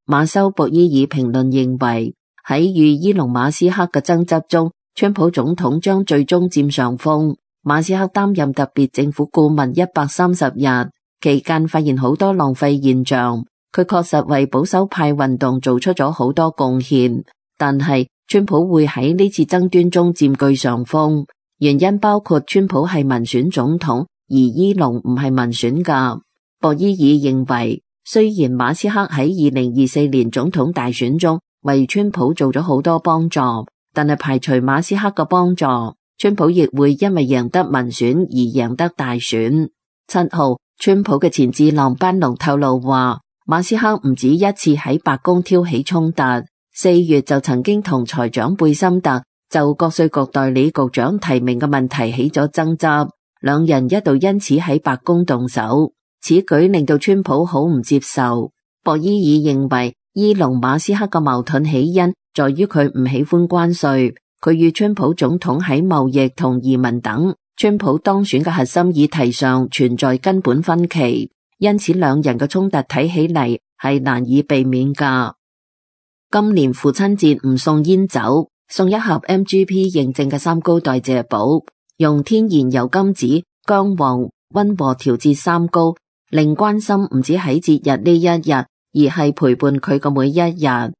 馬修博伊爾評論認為，喺與伊隆馬斯克嘅爭執中，川普總統將最終佔上風。馬斯克擔任特別政府顧問130日期間，發現好多浪費現象。佢確實為保守派運動做出咗好多貢獻，但係川普會喺呢次爭端中佔據上風，原因包括川普係民選總統，而伊隆唔係民選㗎。博伊爾認為，雖然馬斯克喺2024年總統大選中為川普做咗好多幫助，但係排除馬斯克嘅幫助，川普亦會因為贏得民選而贏得大選。7號，川普嘅前智囊班農透露話，馬斯克唔止一次喺白宮挑起衝突，4月就曾經同財長貝森特就國稅局代理局長提名嘅問題起咗爭執，兩人一度因此喺白宮動手，此舉令到川普好唔接受。博伊爾認為，伊隆馬斯克嘅矛盾起因在於佢唔喜歡關稅，佢與川普總統喺貿易同移民等川普當選嘅核心議題上存在根本分歧，因此兩人嘅衝突睇起嚟係難以避免㗎。今年父親節唔送煙酒，送一盒 MGP 認證嘅三高代謝寶，用天然油甘子、薑黃溫和調節三高，令關心唔止喺節日呢一日，而係陪伴佢嘅每一日。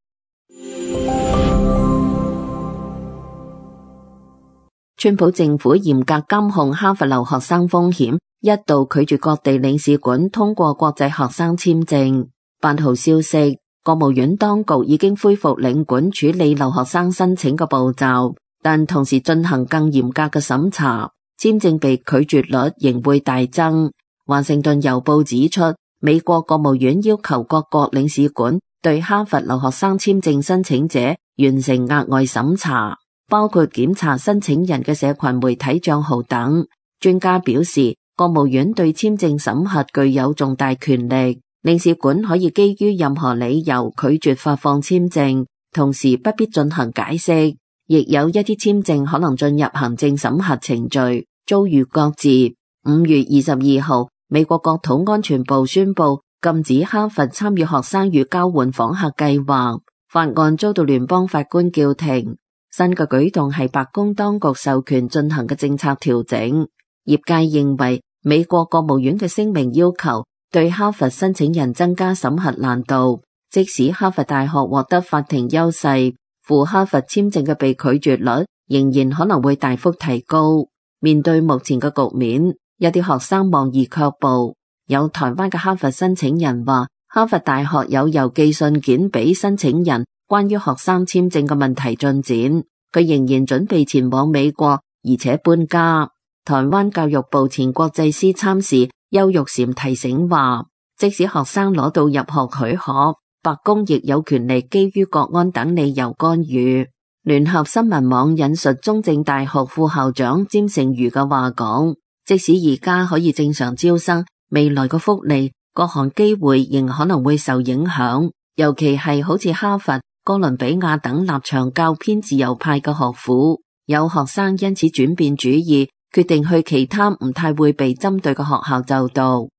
川普政府嚴格監控哈佛留學生風險，一度拒絕各地領事館通過國際學生簽證。8號消息，國務院當局已經恢復領館處理留學生申請嘅步驟，但同時進行更嚴格嘅審查，簽證被拒絕率仍會大增。華盛頓郵報指出，美國國務院要求各國領事館對哈佛留學生簽證申請者完成額外審查，包括檢查申請人嘅社群媒體賬號等。專家表示，國務院對簽證審核具有重大權力，領事館可以基於任何理由拒絕發放簽證，同時不必進行解釋。亦有一啲簽證可能進入行政審核程序，遭遇擱置。5月22號，美國國土安全部宣布禁止哈佛參與學生與交換訪客計劃，法案遭到聯邦法官叫停。新嘅舉動係白宮當局授權進行嘅政策調整。業界認為，美國國務院嘅聲明要求對哈佛申請人增加審核難度，即使哈佛大學獲得法庭優勢，赴哈佛簽證嘅被拒絕率仍然可能會大幅提高。面對目前嘅局面，一啲學生望而卻步。有台灣嘅哈佛申請人話，哈佛大學有郵寄信件俾申請人關於學生簽證嘅問題進展，佢仍然準備前往美國，而且搬家。台灣教育部前國際司參事邱玉嬋提醒話，即使學生攞到入學許可，白宮亦有權利基於國安等理由干預。聯合新聞網引述中正大學副校長詹成瑜嘅話講，即使而家可以正常招生，未來嘅福利各項機會仍可能會受影響，尤其係好似哈佛、哥倫比亞等立場較偏自由派嘅學府，有學生因此轉變主意，決定去其他唔太會被針對嘅學校就讀。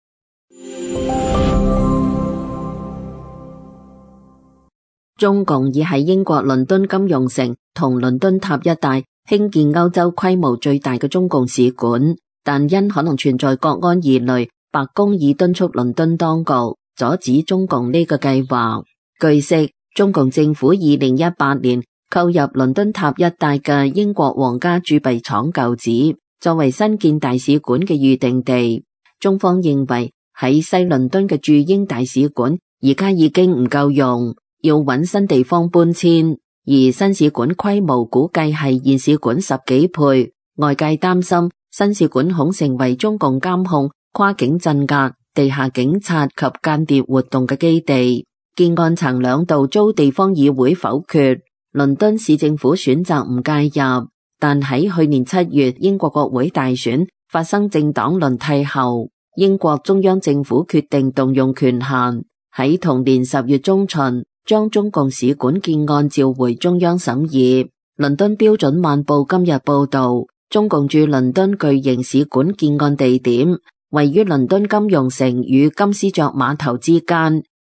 中共已喺英國倫敦金融城同倫敦塔一帶興建歐洲規模最大嘅中共使館，但因可能存在國安疑慮，白宮已敦促倫敦當局阻止中共呢個計劃。據悉，中共政府2018年購入倫敦塔一帶嘅英國皇家鑄幣廠舊址，作為新建大使館嘅預定地。中方認為喺西倫敦嘅駐英大使館而家已經唔夠用，要揾新地方搬遷，而新使館規模估計係現使館10幾倍。外界擔心新使館恐成為中共監控、跨境鎮壓、地下警察及間諜活動嘅基地。建案曾2度遭地方議會否決，倫敦市政府選擇唔介入。但喺去年7月英國國會大選發生政黨輪替後，英國中央政府決定動用權限，喺同年10月中旬將中共使館建案召回中央審議。倫敦標準晚報今日報道，中共駐倫敦巨型使館建案地點位於倫敦金融城與金絲雀碼頭之間，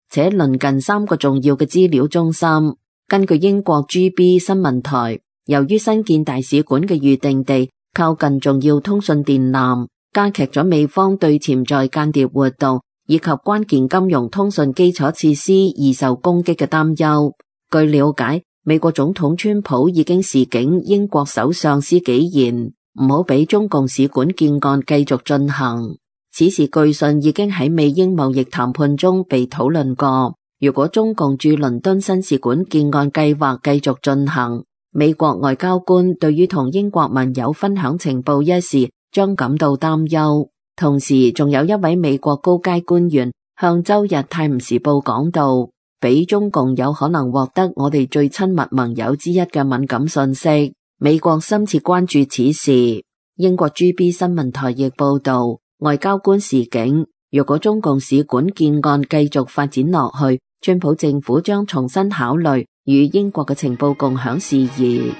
且鄰近3個重要嘅資料中心。根據英國 GB 新聞台，由於新建大使館嘅預定地靠近重要通訊電纜，加劇咗美方對潛在間諜活動以及關鍵金融通訊基礎設施易受攻擊嘅擔憂。據了解，美國總統川普已經示警英國首相施紀賢唔好俾中共使館建案繼續進行。此事據信已經喺美英貿易談判中被討論過。如果中共駐倫敦新使館建案計劃繼續進行，美國外交官對於同英國盟友分享情報一事將感到擔憂。同時，仲有一位美國高階官員向周日泰晤士報講道，俾中共有可能獲得我哋最親密盟友之一嘅敏感信息。美國深切關注此事。英國 GB 新聞台亦報道，外交官示警，如果中共使館建案繼續發展落去，川普政府將重新考慮與英國嘅情報共享事宜。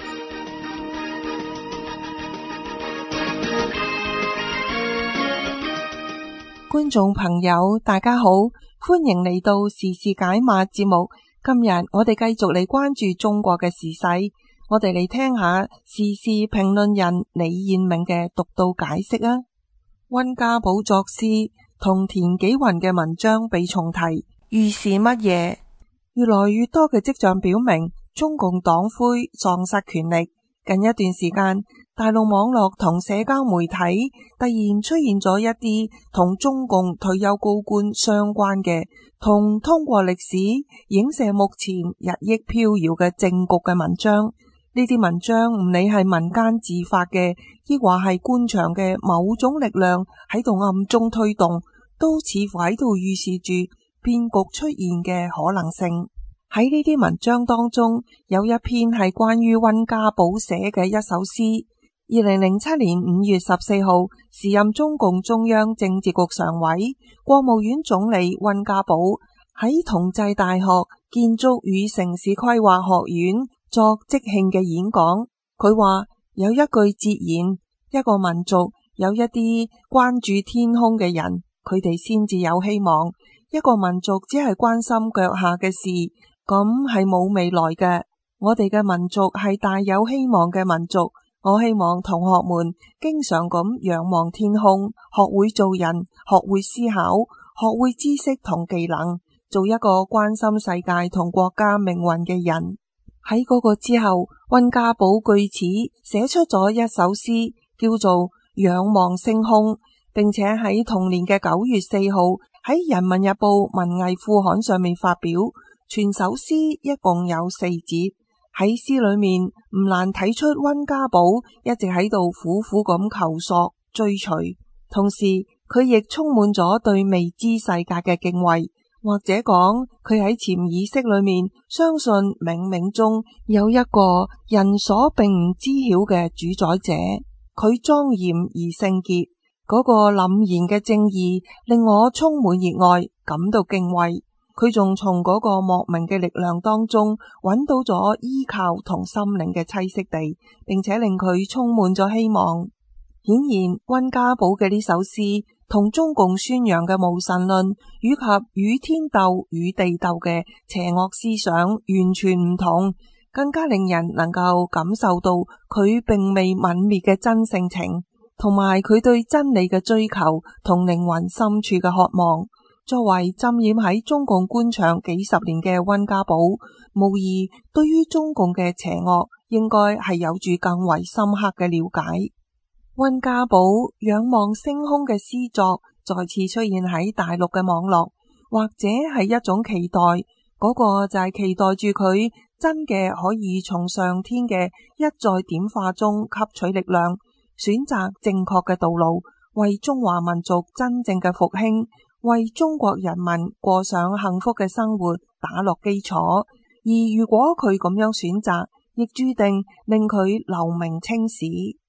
觀眾朋友，大家好，歡迎嚟到時事解碼節目。今日我哋繼續嚟關注中國嘅時勢，我哋嚟聽下時事評論人李彥明嘅獨到解釋啊。溫家寶作詩同田紀雲嘅文章被重提，預示乜嘢？越來越多嘅跡象表明，中共黨魁喪失權力。近一段時間，大陸網絡同社交媒體突然出現咗一啲同中共退休高官相關嘅，同通過歷史影射目前日益飄搖嘅政局嘅文章。呢啲文章唔理係民間自發嘅，抑或係官場嘅某種力量喺度暗中推動，都似乎喺度預示住騙局出現嘅可能性。喺呢啲文章當中，有一篇係關於溫家寶寫嘅一首詩。2007年5月14號，時任中共中央政治局常委、國務院總理溫家寶喺同濟大學建築與城市規劃學院作即興嘅演講。佢話有一句哲言，一個民族有一啲關注天空嘅人，佢哋先至有希望。一個民族只係關心腳下嘅事，咁係冇未來嘅。我哋嘅民族係大有希望嘅民族。我希望同學們經常咁仰望天空，學會做人，學會思考，學會知識同技能，做一個關心世界同國家命運嘅人。喺嗰個之後，溫家寶據此寫出咗一首詩，叫做《仰望星空》，並且喺同年嘅9月4號喺《人民日報》文藝副刊上面發表。全首詩一共有4節。喺詩裏面唔難睇出溫家寶一直喺度苦苦咁求索追隨，同時佢亦充滿咗對未知世界嘅敬畏，或者講佢喺潛意識裏面相信冥冥中有一個人所並唔知曉嘅主宰者。佢莊嚴而聖潔，嗰個凜然嘅正義令我充滿熱愛，感到敬畏。佢仲從嗰個莫名嘅力量當中揾到咗依靠同心靈嘅棲息地，並且令佢充滿咗希望。顯然，溫家寶嘅呢首詩同中共宣揚嘅無神論以及與天鬥與地鬥嘅邪惡思想完全唔同，更加令人能夠感受到佢並未泯滅嘅真性情，同埋佢對真理嘅追求同靈魂深處嘅渴望。作為浸染喺中共官場幾十年嘅溫家寶，無疑對於中共嘅邪惡應該係有住更為深刻嘅了解。溫家寶仰望星空嘅詩作再次出現喺大陸嘅網絡，或者係一種期待，嗰個就係期待住佢真嘅可以從上天嘅一再點化中吸取力量，選擇正確嘅道路，為中華民族真正嘅復興，為中國人民過上幸福嘅生活打落基礎。而如果佢咁樣選擇，亦注定令佢留名青史。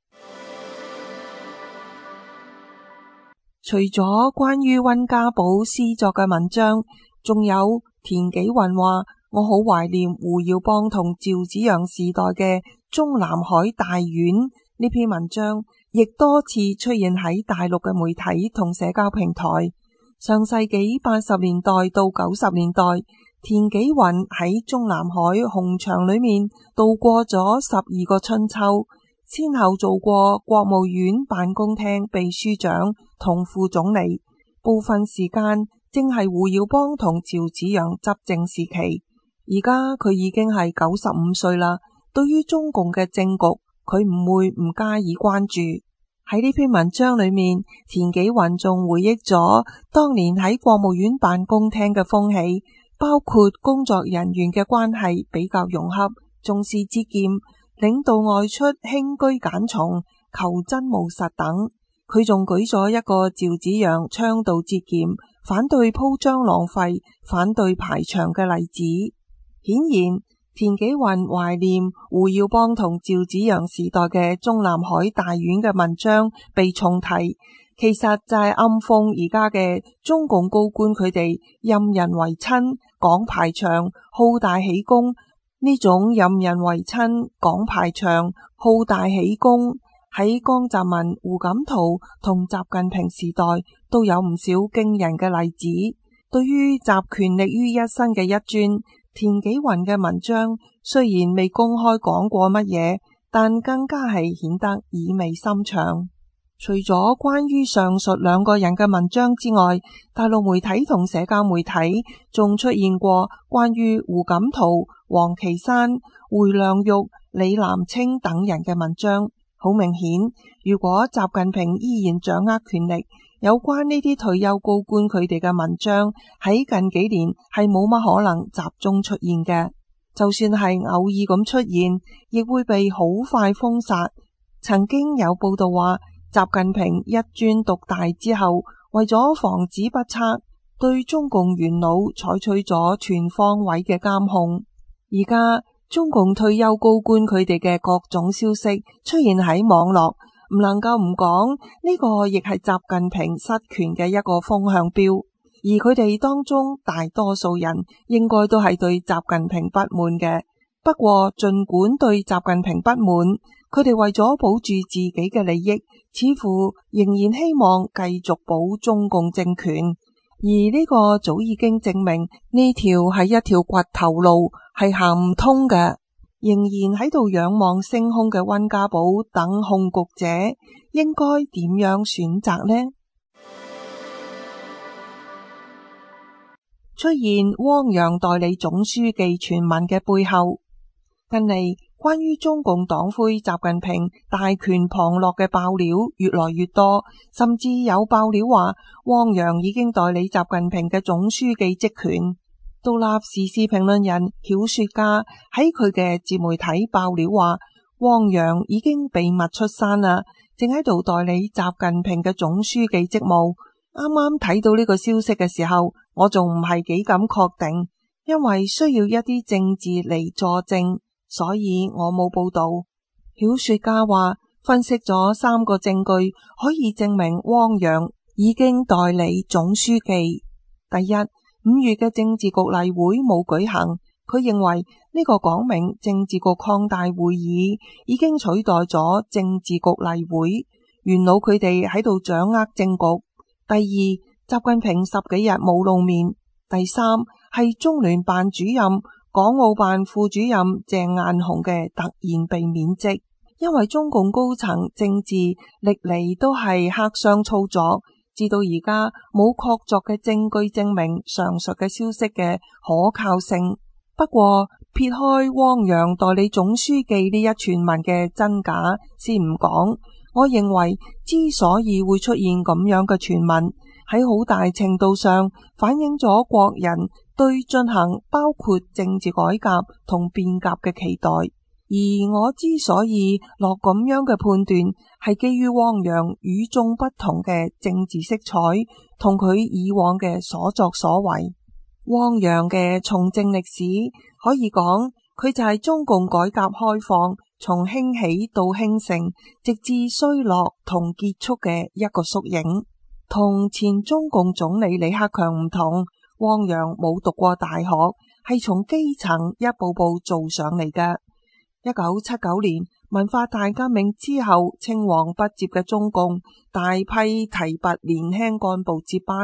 除咗關於溫家寶詩作嘅文章，仲有田紀雲話我好懷念胡耀邦同趙紫陽時代嘅中南海大院。呢篇文章亦多次出現喺大陸嘅媒體同社交平台。 上世紀80年代到90年代，田紀雲喺中南海紅牆裏面度過咗12個春秋，先後做過國務院辦公廳秘書長同副總理，部分時間正係胡耀邦同趙紫陽執政時期。而家佢已經係95歲啦，對於中共嘅政局，佢唔會唔加以關注。喺呢篇文章裏面，田紀雲仲回憶咗當年喺國務院辦公廳嘅風氣，包括工作人員嘅關係比較融洽，重視節儉，領導外出輕居簡從，求真務實等。佢仲舉咗一個趙紫陽倡導節儉、反對鋪張浪費、反對排場嘅例子。顯然，田紀雲懷念胡耀邦同趙紫陽時代嘅中南海大院嘅文章被重提，其實就係暗諷而家嘅中共高官佢哋任人唯親、講排場、好大喜功。呢種任人唯親、講排場、好大喜功喺江澤民、胡錦濤同習近平時代都有唔少驚人嘅例子。對於集權力於一身嘅一尊，田紀雲嘅文章雖然未公開講過乜嘢，但更加係顯得意味深長。除咗關於上述兩個人嘅文章之外，大陸媒體同社交媒體仲出現過關於胡錦濤、王岐山、回良玉、李嵐清等人嘅文章。好明顯，如果習近平依然掌握權力，有關呢啲退休高官佢哋嘅文章喺近幾年係冇乜可能集中出現嘅，就算係偶爾咁出現，亦會被好快封殺。曾經有報道話，習近平一尊獨大之後，為咗防止不測，對中共元老採取咗全方位嘅監控。而家中共退休高官佢哋嘅各種消息出現喺網絡，唔能夠唔講，呢個亦係習近平失權嘅一個風向標。而佢哋當中大多數人應該都係對習近平不滿嘅。不過盡管對習近平不滿，佢哋為咗保住自己嘅利益，似乎仍然希望繼續保中共政權。而呢個早已經證明呢條係一條掘頭路，係行唔通嘅。仍然喺度仰望星空嘅溫家寶等控局者，應該點樣選擇呢？出現汪洋代理總書記傳聞嘅背後，近嚟關於中共黨魁習近平大權旁落嘅爆料越來越多，甚至有爆料話汪洋已經代理習近平嘅總書記職權。獨立時事評論人曉雪家喺佢嘅自媒體爆料話，汪洋已經秘密出山啦，正喺度代理習近平嘅總書記職務。啱啱睇到呢個消息嘅時候，我仲唔係幾敢確定，因為需要一啲證據嚟佐證，所以我冇報道。曉雪家話，分析咗3個證據，可以證明汪洋已經代理總書記。第一，5月嘅政治局例會冇舉行，佢認為呢個講明政治局擴大會議已經取代咗政治局例會，元老佢哋喺度掌握政局。第二，習近平10幾日冇露面。第三，係中聯辦主任、港澳辦副主任鄭雁雄嘅突然被免職，因為中共高層政治歷嚟都係黑箱操作。至到而家冇確鑿嘅證據證明上述嘅消息嘅可靠性。不過撇開汪洋代理總書記呢一傳聞嘅真假先唔講，我認為之所以會出現咁樣嘅傳聞，喺好大程度上反映咗國人對進行包括政治改革同變革嘅期待。而我之所以落咁樣嘅判斷，係基於汪洋與眾不同嘅政治色彩同佢以往嘅所作所為。汪洋嘅從政歷史可以講，佢就係中共改革開放從興起到興盛，直至衰落同結束嘅一個縮影。同前中共總理李克強唔同，汪洋冇讀過大學，係從基層一步步做上嚟嘅。1979年文化大革命之後，青黃不接嘅中共大批提拔年輕幹部接班，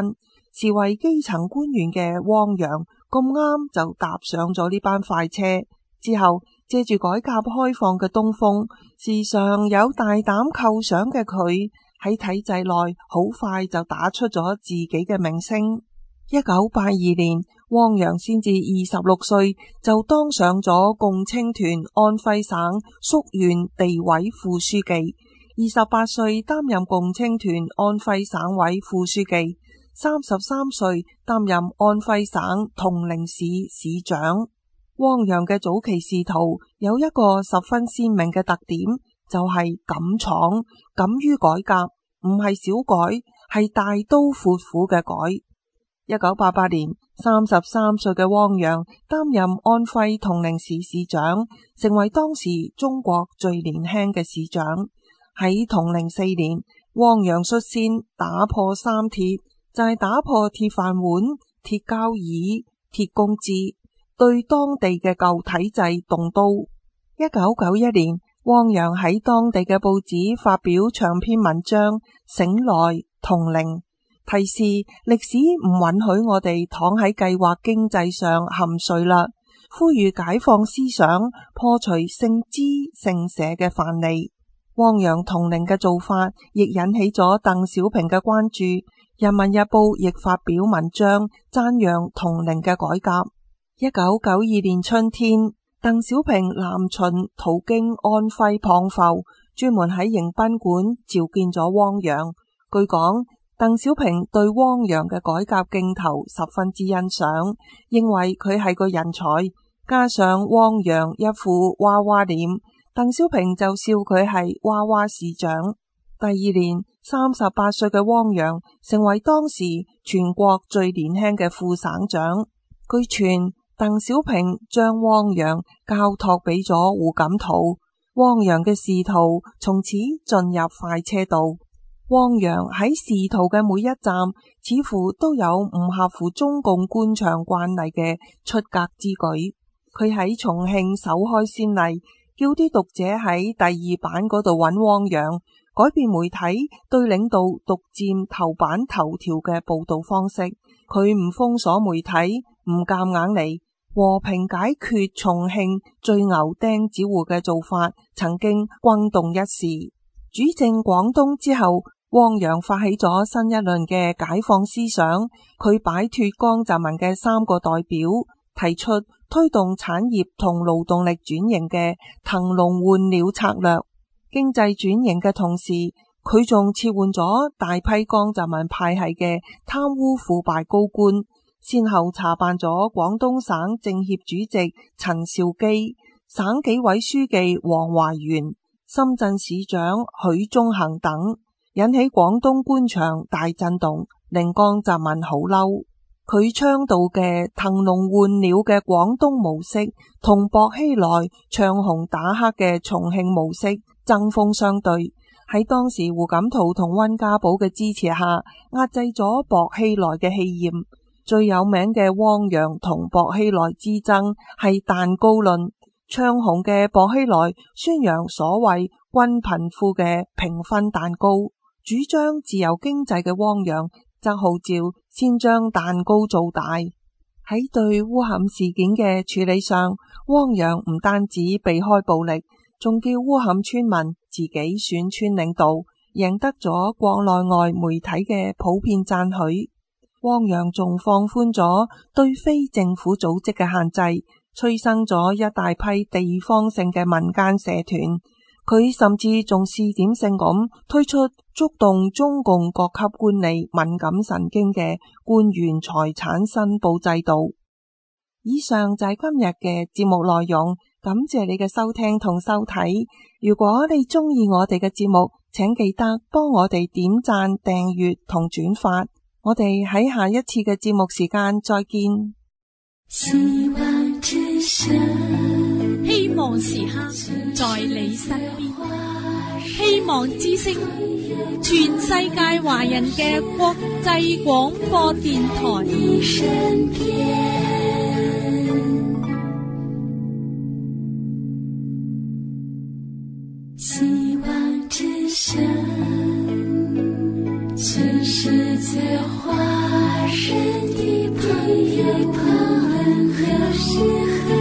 是為基層官員嘅汪洋咁啱就搭上咗呢班快車，之後借住改革開放嘅東風，時常有大膽構想嘅佢喺體制內好快就打出咗自己嘅名聲。1982年，汪洋先至26歲就當上咗共青團安徽省宿縣地委副書記，28歲擔任共青團安徽省委副書記，33歲擔任安徽省銅陵市市長。汪洋嘅早期仕途有一個十分鮮明嘅特點，就係敢闖，敢於改革，唔係小改，係大刀闊斧嘅改。1988年，33歲嘅汪洋擔任安徽銅陵市市長，成為當時中國最年輕嘅市長。喺銅陵4年，汪洋率先打破三鐵，就係打破鐵飯碗、鐵交椅、鐵工資，對當地嘅舊體制動刀。1991年，汪洋喺當地嘅報紙發表長篇文章，醒來銅陵，提示歷史唔允許我哋躺喺計劃經濟上含睡啦，呼籲解放思想，破除姓資姓社嘅藩籬。汪洋銅陵嘅做法亦引起咗鄧小平嘅關注，人民日報亦發表文章讚揚銅陵嘅改革。1992年春天，鄧小平南巡途經安徽蚌埠，專門喺迎賓館召見咗汪洋。據講，鄧小平對汪洋嘅改革勁頭十分之欣賞，認為佢係個人才，加上汪洋一副娃娃臉，鄧小平就笑佢係娃娃市長。第二年，38歲嘅汪洋成為當時全國最年輕嘅副省長。據傳，鄧小平將汪洋交託俾咗胡錦濤，汪洋嘅仕途從此進入快車道。汪洋喺仕途嘅每一站，似乎都有唔合乎中共官場慣例嘅出格之舉。佢喺重慶首開先例，叫啲讀者喺第2版嗰度揾汪洋，改變媒體對領導獨佔頭版頭條嘅報道方式。佢唔封鎖媒體，唔夾硬嚟，和平解決重慶最牛釘子戶嘅做法，曾經轟動一時。主政廣東之後，汪洋發起咗新一輪嘅解放思想，佢擺脫江澤民嘅3個代表，提出推動產業同勞動力轉型嘅騰籠換鳥策略。經濟轉型嘅同時，佢仲撤換咗大批江澤民派系嘅貪污腐敗高官，先後查辦咗廣東省政協主席陳肇基、省紀委書記黃懷元、深圳市長許宗衡等，引起廣東官場大震動，令江澤民好嬲。佢倡導嘅騰籠換鳥嘅廣東模式，同薄熙來唱紅打黑嘅重慶模式針鋒相對。喺當時胡錦濤同溫家寶嘅支持下，壓制咗薄熙來嘅氣焰。最有名嘅汪洋同薄熙來之爭係蛋糕論。唱紅嘅薄熙來宣揚所謂均貧富嘅平分蛋糕，主張自由經濟嘅汪洋則號召先將蛋糕做大。喺對烏坎事件嘅處理上，汪洋唔單止避開暴力，仲叫烏坎村民自己選村領導，贏得咗國內外媒體嘅普遍讚許。汪洋仲放寬咗對非政府組織嘅限制，催生咗一大批地方性嘅民間社團。佢甚至仲試點性咁推出觸動中共各級官吏敏感神經嘅官員財產申報制度。以上就係今日嘅節目內容，感謝你嘅收聽同收睇。如果你中意我哋嘅節目，請記得幫我哋點讚、訂閱同轉發。我哋喺下一次嘅節目時間再見。 希望之聲，希望時刻在你身邊，希望之聲，全世界華人嘅國際廣播電台。希望之聲，全世界華人。 神的朋友，何時何